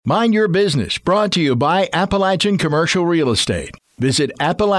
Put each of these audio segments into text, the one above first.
Mind Your Business, brought to you by Appalachian Commercial Real Estate. Visit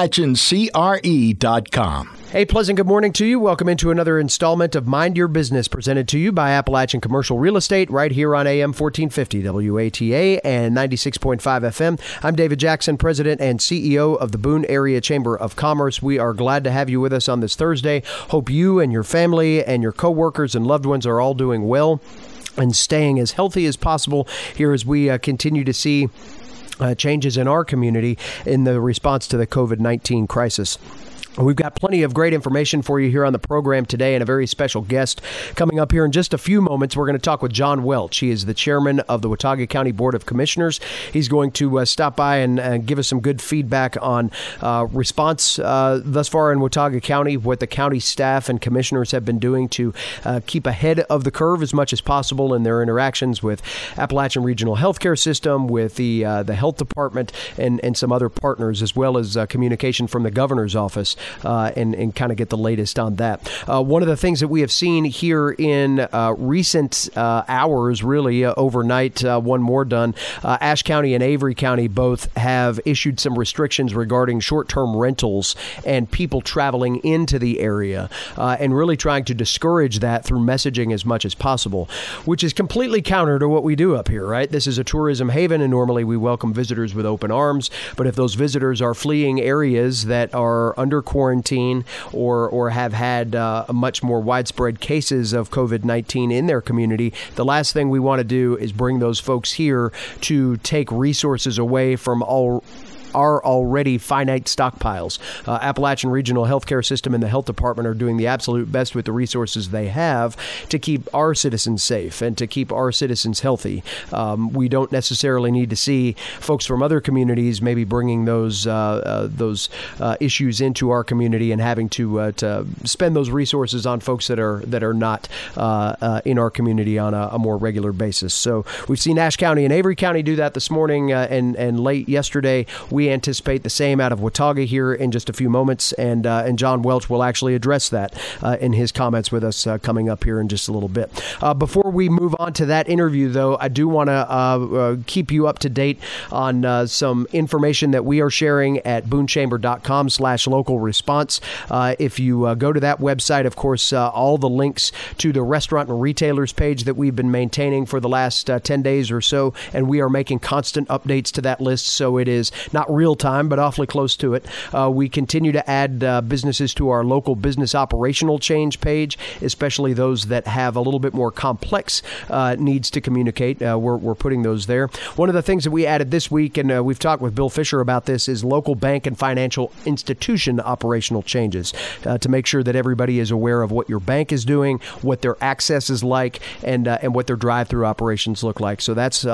AppalachianCRE.com. Hey, pleasant good morning to you. Welcome into another installment of Mind Your Business, presented to you by Appalachian Commercial Real Estate, right here on AM 1450 WATA and 96.5 FM. I'm David Jackson, President and CEO of the Boone Area Chamber of Commerce. We are glad to have you with us on this Thursday. Hope you and your family and your coworkers and loved ones are all doing well and staying as healthy as possible here as we continue to see changes in our community in the response to the COVID-19 crisis. We've got plenty of great information for you here on the program today, and a very special guest coming up here in just a few moments. We're going to talk with John Welch. He is the chairman of the Watauga County Board of Commissioners. He's going to stop by and give us some good feedback on response thus far in Watauga County, what the county staff and commissioners have been doing to keep ahead of the curve as much as possible in their interactions with Appalachian Regional Healthcare System, with the health department, and some other partners, as well as communication from the governor's office. And kind of get the latest on that. One of the things that we have seen here in recent hours, really overnight, one more done, Ashe County and Avery County both have issued some restrictions regarding short-term rentals and people traveling into the area, and really trying to discourage that through messaging as much as possible, which is completely counter to what we do up here, right? This is a tourism haven, and normally we welcome visitors with open arms, but if those visitors are fleeing areas that are under quarantine or have had much more widespread cases of COVID-19 in their community, the last thing we want to do is bring those folks here to take resources away from our already finite stockpiles. Appalachian Regional Healthcare System and the Health Department are doing the absolute best with the resources they have to keep our citizens safe and to keep our citizens healthy. We don't necessarily need to see folks from other communities maybe bringing those issues into our community and having to spend those resources on folks that are not in our community on a more regular basis. So we've seen Ashe County and Avery County do that this morning and late yesterday. We anticipate the same out of Watauga here in just a few moments, and John Welch will actually address that in his comments with us coming up here in just a little bit. Before we move on to that interview, though, I do want to keep you up to date on some information that we are sharing at boonechamber.com/local response. If you go to that website, of course, all the links to the restaurant and retailers page that we've been maintaining for the last 10 days or so, and we are making constant updates to that list, so it is not real time, but awfully close to it. We continue to add businesses to our local business operational change page, especially those that have a little bit more complex needs to communicate. We're putting those there. One of the things that we added this week, and we've talked with Bill Fisher about this, is local bank and financial institution operational changes to make sure that everybody is aware of what your bank is doing, what their access is like, and what their drive-through operations look like. So that's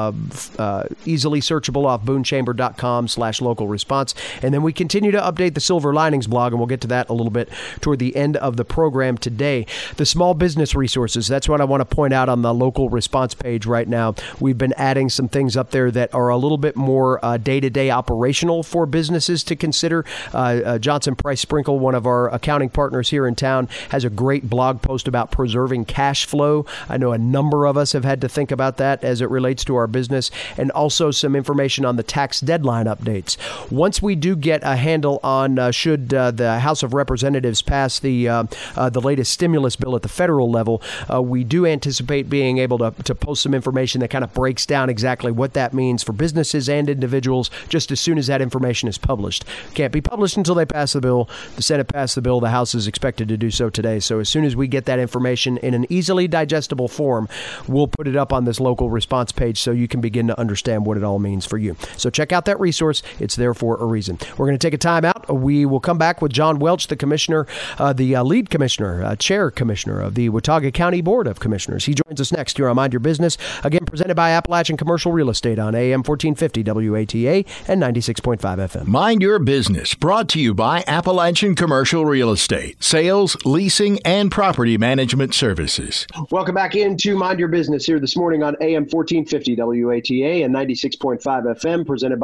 easily searchable off boonechamber.com/local response. And then we continue to update the Silver Linings blog, and we'll get to that a little bit toward the end of the program today. The small business resources, that's what I want to point out on the local response page right now. We've been adding some things up there that are a little bit more day-to-day operational for businesses to consider. Johnson Price Sprinkle, one of our accounting partners here in town, has a great blog post about preserving cash flow. I know a number of us have had to think about that as it relates to our business, and also some information on the tax deadline updates. Once we do get a handle on should the House of Representatives pass the latest stimulus bill at the federal level, we do anticipate being able to post some information that kind of breaks down exactly what that means for businesses and individuals just as soon as that information is published. Can't be published until they pass the bill. The Senate passed the bill. The House is expected to do so today. So as soon as we get that information in an easily digestible form, we'll put it up on this local response page so you can begin to understand what it all means for you. So check out that resource. It's there for a reason. We're going to take a time out. We will come back with John Welch, the commissioner, the lead commissioner, chair commissioner of the Watauga County Board of Commissioners. He joins us next here on Mind Your Business, again presented by Appalachian Commercial Real Estate on AM 1450 WATA and 96.5 FM. Mind Your Business, brought to you by Appalachian Commercial Real Estate, sales, leasing, and property management services. Welcome back into Mind Your Business here this morning on AM 1450 WATA and 96.5 FM, presented by our friends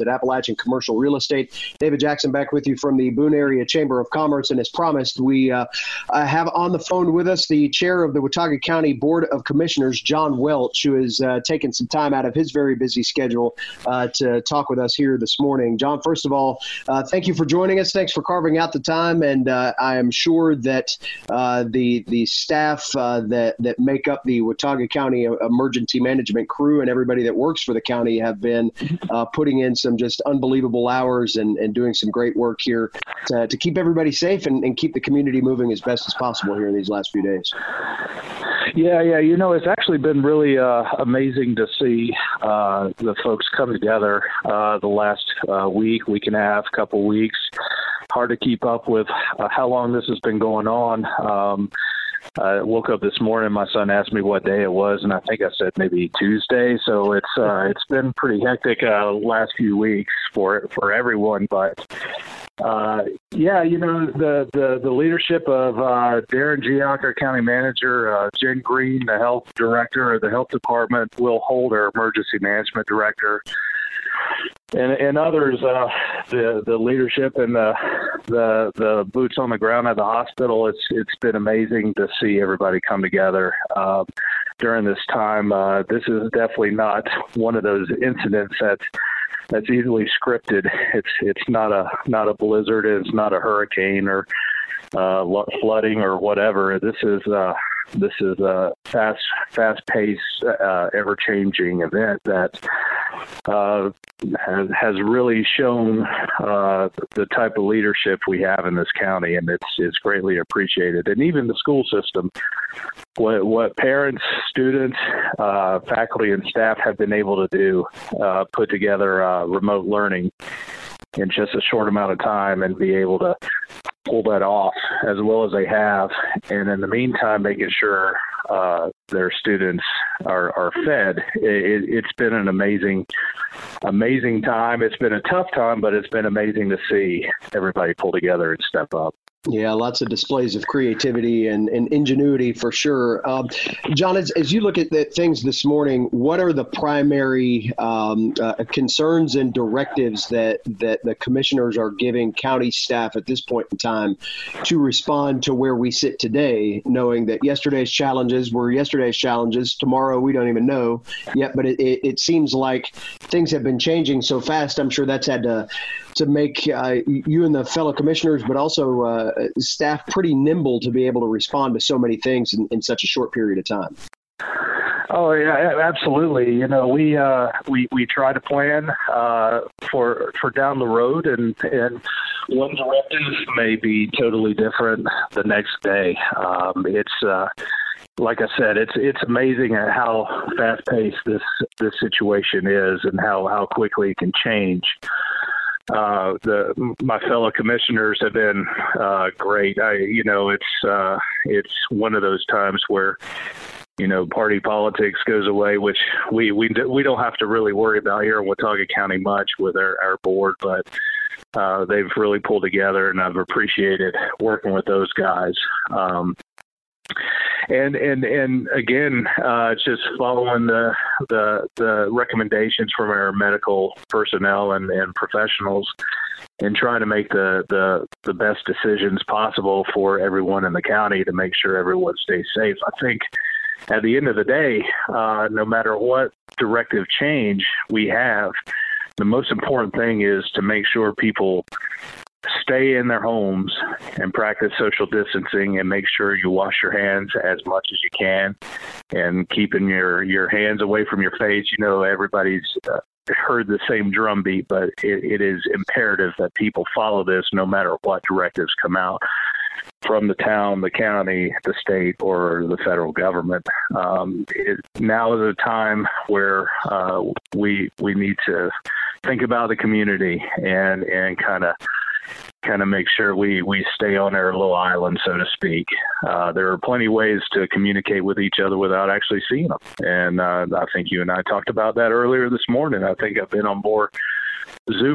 at Appalachian Commercial Real Estate. David Jackson back with you from the Boone Area Chamber of Commerce. And as promised, we have on the phone with us the chair of the Watauga County Board of Commissioners, John Welch, who has taken some time out of his very busy schedule to talk with us here this morning. John, first of all, thank you for joining us. Thanks for carving out the time. And I am sure that the staff that make up the Watauga County Emergency Management crew and everybody that works for the county have been putting in some just unbelievable hours and doing some great work here to keep everybody safe and keep the community moving as best as possible here in these last few days. Yeah. You know, it's actually been really amazing to see the folks come together the last week and a half, couple weeks. Hard to keep up with how long this has been going on. I woke up this morning, my son asked me what day it was, and I think I said maybe Tuesday. So it's been pretty hectic last few weeks for everyone. But you know, the leadership of Darren Giac, our county manager, Jen Green, the health director of the health department, Will Holt, our emergency management director, and others, the leadership and the boots on the ground at the hospital. It's been amazing to see everybody come together during this time. This is definitely not one of those incidents that's easily scripted. It's not a blizzard. It's not a hurricane or flooding or whatever. This is a fast-paced, ever-changing event that has really shown the type of leadership we have in this county, and it's greatly appreciated. And even the school system, what parents, students, faculty, and staff have been able to do, put together remote learning in just a short amount of time and be able to pull that off as well as they have, and in the meantime making sure their students are fed. It's been an amazing time. It's been a tough time, but it's been amazing to see everybody pull together and step up. Yeah, lots of displays of creativity and ingenuity for sure. John, as you look at things this morning, what are the primary concerns and directives that the commissioners are giving county staff at this point in time to respond to where we sit today, knowing that yesterday's challenges were yesterday's challenges, tomorrow we don't even know yet, but it seems like things have been changing so fast. I'm sure that's had to make you and the fellow commissioners, but also staff pretty nimble to be able to respond to so many things in such a short period of time. Oh yeah, absolutely. You know, we try to plan for down the road, and one directive may be totally different the next day. It's like I said, it's amazing at how fast paced this situation is and how quickly it can change. My fellow commissioners have been great. It's one of those times where, you know, party politics goes away, which we don't have to really worry about here in Watauga County much with our board, but they've really pulled together, and I've appreciated working with those guys. And again, just following the recommendations from our medical personnel and professionals, and trying to make the best decisions possible for everyone in the county to make sure everyone stays safe. I think at the end of the day, no matter what directive change we have, the most important thing is to make sure people stay in their homes and practice social distancing, and make sure you wash your hands as much as you can, and keeping your hands away from your face. You know, everybody's heard the same drumbeat, but it is imperative that people follow this no matter what directives come out from the town, the county, the state, or the federal government. Now is a time where we need to think about the community and kind of make sure we stay on our little island, so to speak. There are plenty of ways to communicate with each other without actually seeing them. And I think you and I talked about that earlier this morning. I think I've been on more Zoom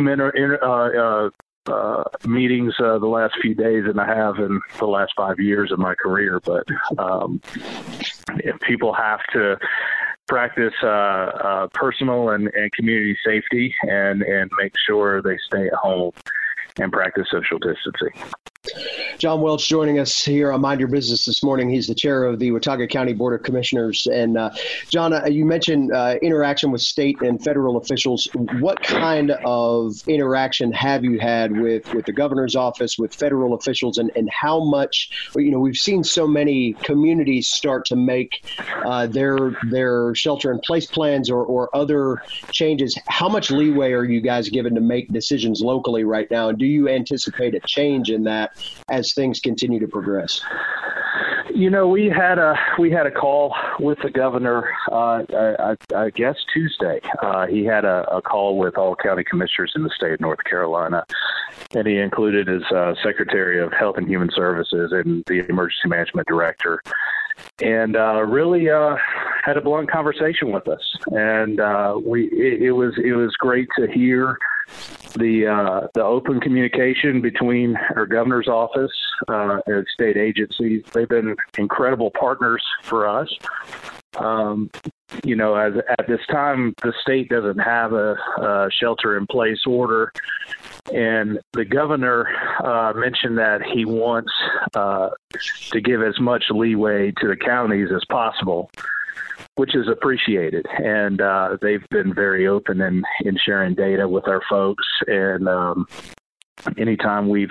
meetings the last few days than I have in the last 5 years of my career. But if people have to practice personal and community safety and make sure they stay at home and practice social distancing. John Welch joining us here on Mind Your Business this morning. He's the chair of the Watauga County Board of Commissioners. And John, you mentioned interaction with state and federal officials. What kind of interaction have you had with the governor's office, with federal officials, and how much, we've seen so many communities start to make their shelter-in-place plans or other changes. How much leeway are you guys given to make decisions locally right now? And do you anticipate a change in that as things continue to progress? We had a call with the governor, I guess Tuesday. He had a call with all county commissioners in the state of North Carolina, and he included his Secretary of Health and Human Services and the Emergency Management Director, and really had a blunt conversation with us. And it was great to hear the open communication between our governor's office and state agencies. They've been incredible partners for us. As at this time, the state doesn't have a shelter-in-place order, and the governor mentioned that he wants to give as much leeway to the counties as possible, which is appreciated. And they've been very open in sharing data with our folks. And anytime we've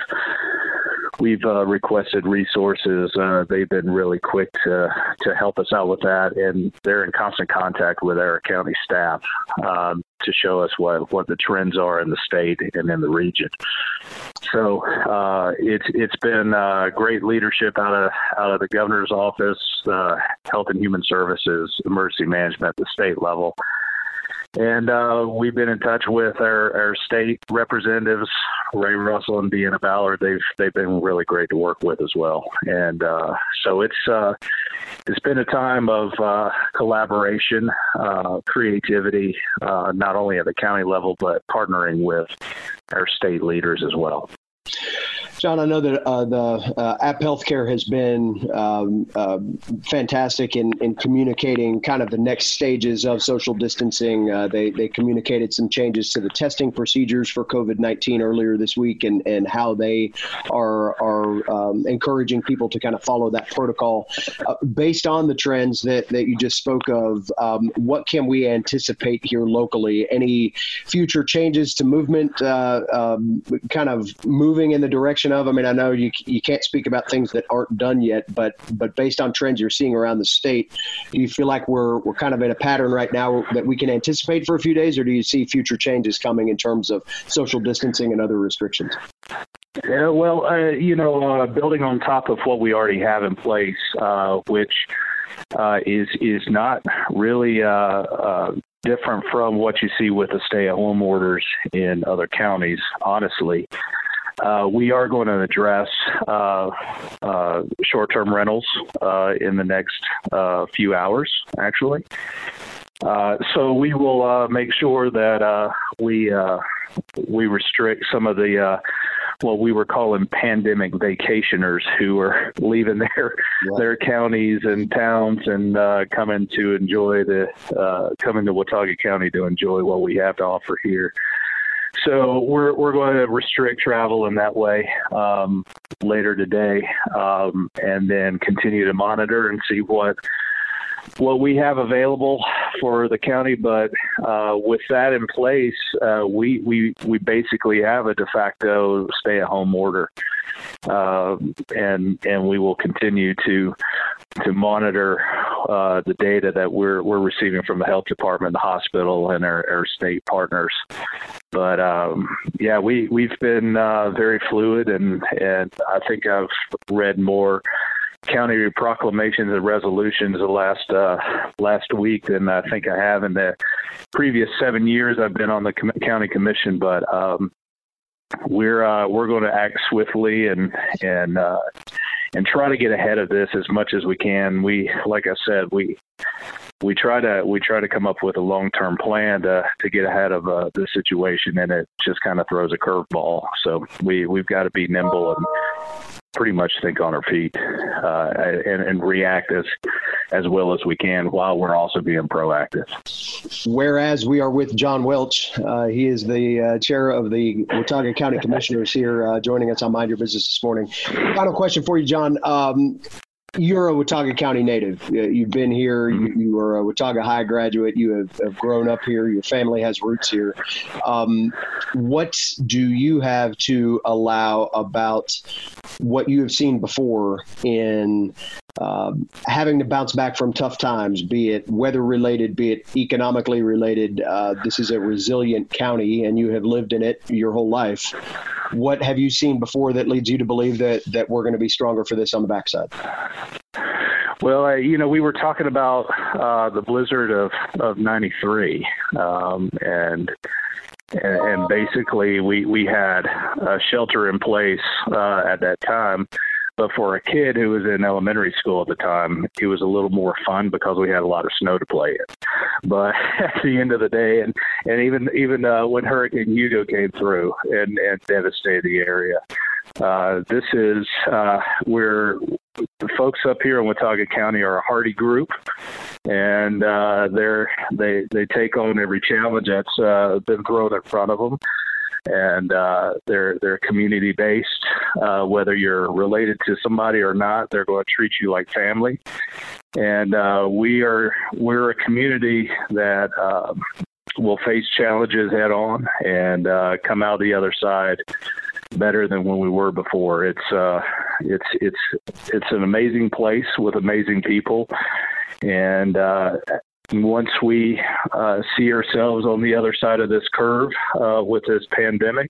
requested resources, they've been really quick to help us out with that. And they're in constant contact with our county staff to show us what the trends are in the state and in the region. So it's been great leadership out of the governor's office, Health and Human Services, Emergency Management at the state level. And we've been in touch with our state representatives, Ray Russell and Deanna Ballard. They've been really great to work with as well. And so it's been a time of collaboration, creativity, not only at the county level, but partnering with our state leaders as well. John, I know that the App Healthcare has been fantastic in communicating kind of the next stages of social distancing. They communicated some changes to the testing procedures for COVID-19 earlier this week, and how they are encouraging people to kind of follow that protocol. Based on the trends that you just spoke of, what can we anticipate here locally? Any future changes to movement, kind of moving in the direction of? I mean, I know you can't speak about things that aren't done yet, but based on trends you're seeing around the state, do you feel like we're kind of in a pattern right now that we can anticipate for a few days, or do you see future changes coming in terms of social distancing and other restrictions? Yeah, well, building on top of what we already have in place, which is not really different from what you see with the stay-at-home orders in other counties, honestly. We are going to address short-term rentals in the next few hours, actually. So we will make sure that we restrict some of the what we were calling pandemic vacationers who are leaving their counties and towns and coming to Watauga County to enjoy what we have to offer here. So we're going to restrict travel in that way later today, and then continue to monitor and see what we have available for the county. But with that in place, we basically have a de facto stay-at-home order, and we will continue to monitor the data that we're receiving from the health department, the hospital, and our state partners. But we've been very fluid, and I think I've read more county proclamations and resolutions the last week than I think I have in the previous 7 years I've been on the county commission. But we're going to act swiftly and try to get ahead of this as much as we can. Like I said, we try to come up with a long-term plan to get ahead of the situation, and it just kind of throws a curveball. So we've got to be nimble pretty much think on our feet and react as well as we can while we're also being proactive. Whereas we are with John Welch. He is the chair of the Watauga County Commissioners here, joining us on Mind Your Business this morning. Final question for you, John. You're a Watauga County native. You've been here. You are a Watauga High graduate. You have grown up here. Your family has roots here. What do you have to allow about what you have seen before in having to bounce back from tough times, be it weather-related, be it economically related? This is a resilient county, and you have lived in it your whole life. What have you seen before that leads you to believe that we're going to be stronger for this on the backside? Well, we were talking about the blizzard of '93, and basically we had a shelter in place at that time. But for a kid who was in elementary school at the time, it was a little more fun because we had a lot of snow to play in. But at the end of the day, and even when Hurricane Hugo came through and devastated the area, this is where the folks up here in Watauga County are a hardy group, and they take on every challenge that's been thrown in front of them. And they're community based. Whether you're related to somebody or not, they're going to treat you like family. And we're a community that will face challenges head on and come out the other side better than when we were before. It's an amazing place with amazing people, and once we see ourselves on the other side of this curve with this pandemic,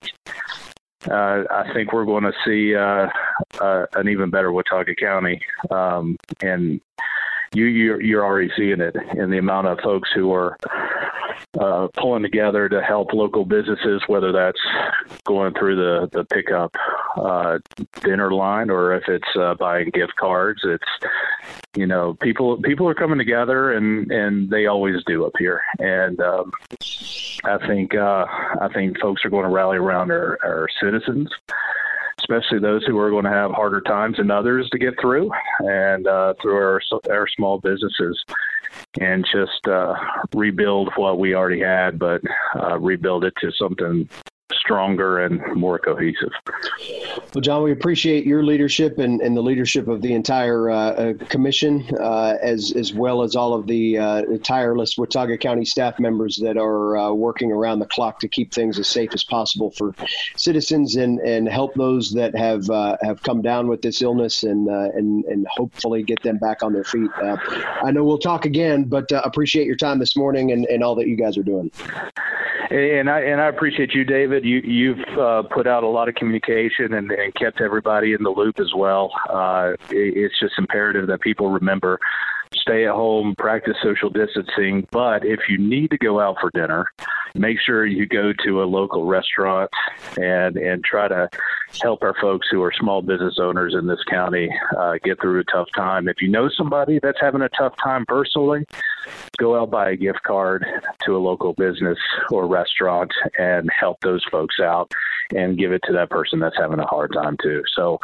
I think we're going to see an even better Watauga County. And you're already seeing it in the amount of folks who are pulling together to help local businesses, whether that's going through the pickup dinner line or if it's buying gift cards. It's, people are coming together, and they always do up here. And I think folks are going to rally around our citizens, especially those who are going to have harder times than others to get through, and through our small businesses, and just rebuild what we already had, but rebuild it to something stronger and more cohesive. Well, John, we appreciate your leadership and the leadership of the entire commission, as well as all of the tireless Watauga County staff members that are working around the clock to keep things as safe as possible for citizens and help those that have come down with this illness and hopefully get them back on their feet. I know we'll talk again, but appreciate your time this morning and all that you guys are doing. And I appreciate you, David. You've put out a lot of communication and kept everybody in the loop as well. It's just imperative that people remember, stay at home, practice social distancing. But if you need to go out for dinner, make sure you go to a local restaurant and try to help our folks who are small business owners in this county get through a tough time. If you know somebody that's having a tough time personally, go out, buy a gift card to a local business or restaurant and help those folks out and give it to that person that's having a hard time too. So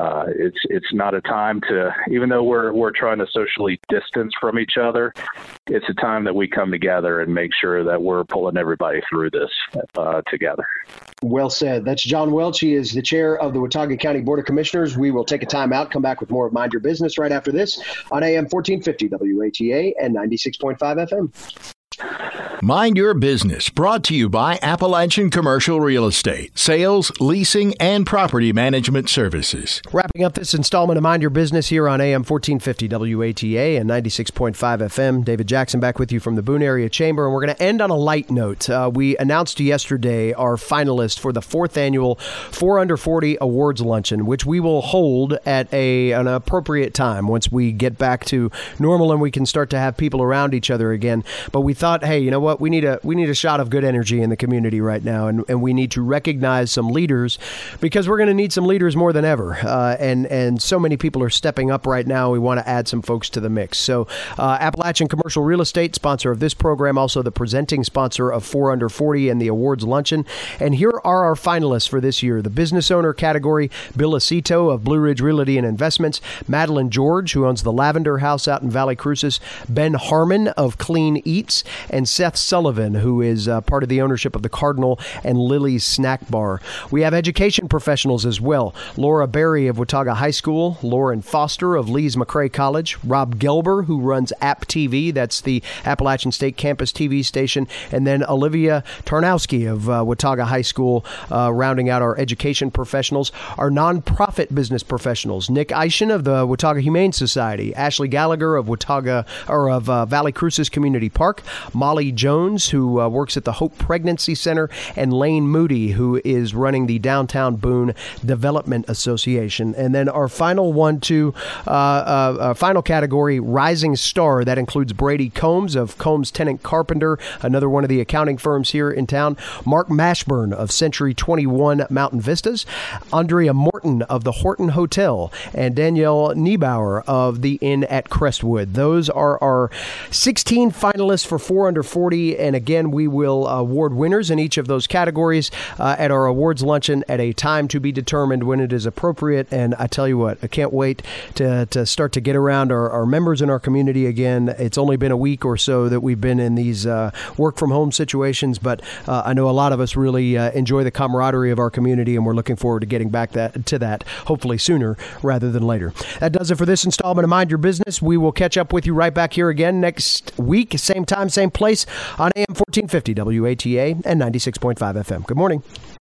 it's not a time to, even though we're trying to socially distance from each other, it's a time that we come together and make sure that we're pulling everybody through this together. Well said. That's John Welch. He is the chair of the Watauga County Board of Commissioners. We will take a time out, come back with more of Mind Your Business right after this on AM 1450 WATA and 96.5 FM. Mind Your Business, brought to you by Appalachian Commercial Real Estate, sales, leasing, and property management services. Wrapping up this installment of Mind Your Business here on AM 1450 WATA and 96.5 FM. David Jackson back with you from the Boone Area Chamber, and we're going to end on a light note. We announced yesterday our finalists for the 4th annual 4 Under 40 Awards Luncheon, which we will hold at an appropriate time once we get back to normal and we can start to have people around each other again. But we thought, hey, you know what? what? We need a shot of good energy in the community right now, and we need to recognize some leaders, because we're going to need some leaders more than ever. And so many people are stepping up right now. We want to add some folks to the mix. So Appalachian Commercial Real Estate, sponsor of this program, also the presenting sponsor of 4 Under 40 and the awards luncheon. And here are our finalists for this year. The business owner category, Bill Acito of Blue Ridge Realty and Investments, Madeline George, who owns the Lavender House out in Valley Cruces, Ben Harmon of Clean Eats, and Seth Sullivan, who is part of the ownership of the Cardinal and Lily's Snack Bar. We have education professionals as well. Laura Berry of Watauga High School, Lauren Foster of Lees McRae College, Rob Gelber, who runs App TV, that's the Appalachian State Campus TV station, and then Olivia Tarnowski of Watauga High School, rounding out our education professionals. Our nonprofit business professionals, Nick Eischen of the Watauga Humane Society, Ashley Gallagher of Valley Cruces Community Park, Molly Jones, who works at the Hope Pregnancy Center, and Lane Moody, who is running the Downtown Boone Development Association. And then our final final category, Rising Star, that includes Brady Combs of Combs Tenant Carpenter, another one of the accounting firms here in town, Mark Mashburn of Century 21 Mountain Vistas, Andrea Morton of the Horton Hotel, and Danielle Niebauer of the Inn at Crestwood. Those are our 16 finalists for 4 Under 40, and again, we will award winners in each of those categories at our awards luncheon at a time to be determined when it is appropriate. And I tell you what, I can't wait to start to get around our members in our community again. It's only been a week or so that we've been in these work-from-home situations, but I know a lot of us really enjoy the camaraderie of our community, and we're looking forward to getting back to that, hopefully sooner rather than later. That does it for this installment of Mind Your Business. We will catch up with you right back here again next week, same time, same place, on AM 1450 WATA and 96.5 FM. Good morning.